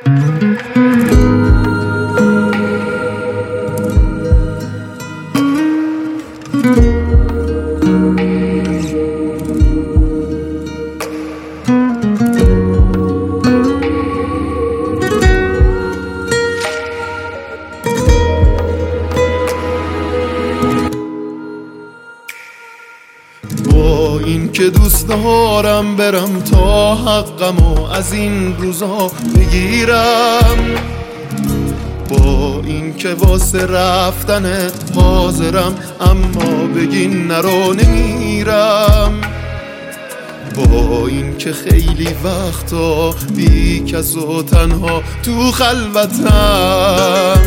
با این که دوست دارم برم تا حقمو از این روزا بگیرم، با این که واسه رفتن حاضرم اما بگین نرو نمیرم، با این که خیلی وقتا بی کس و تنها تو خلوتم،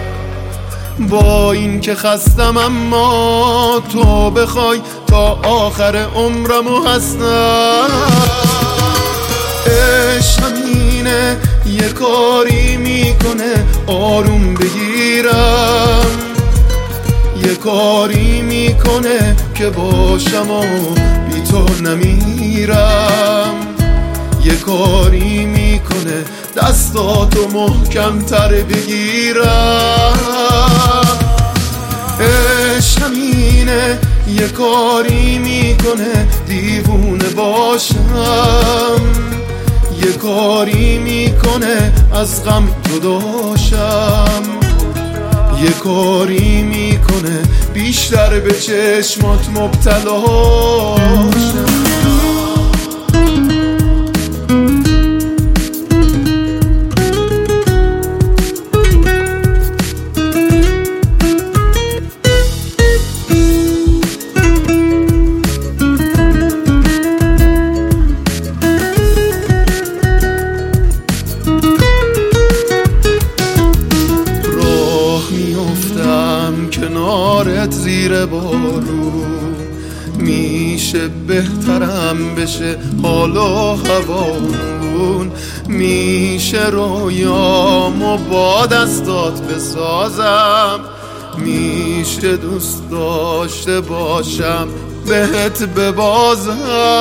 با این که خستم اما تو بخوای تا آخر عمرمو هستم. عشق همینه یه کاری میکنه آروم بگیرم، یه کاری میکنه که باشم و بی تو نمیرم، یه کاری میکنه دستاتو محکم تر بگیرم. عشق همینه یه کاری میکنه دیوونه باشم، یه کاری میکنه از غم جداشم، یه کاری میکنه بیشتر به چشمات مبتلاشم. کنارت زیر بارون میشه بهترم بشه حال و هوامون، میشه رویامو با دستات بسازم، میشه دوست داشته باشم بهت ببازم.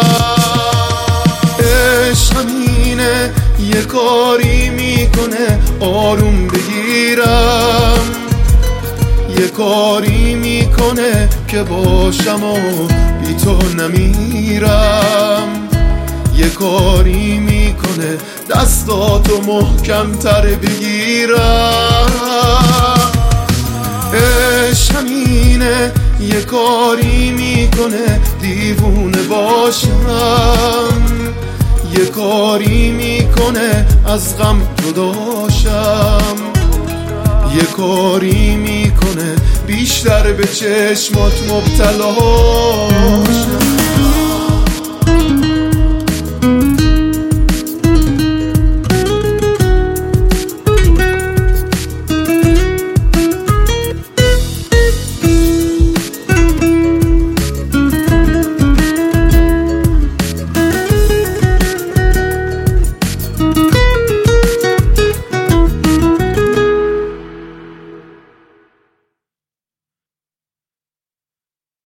عشق همینه یه کاری میکنه آروم بگیرم، یه کاری میکنه که باشم و بی تو نمیرم، یه کاری میکنه دستاتو محکم تر بگیرم. عشق همینه یه کاری میکنه دیوونه باشم، یه کاری میکنه از غم جداشم، یه کاری میکنه بیشتر به چشمات مبتلاشم.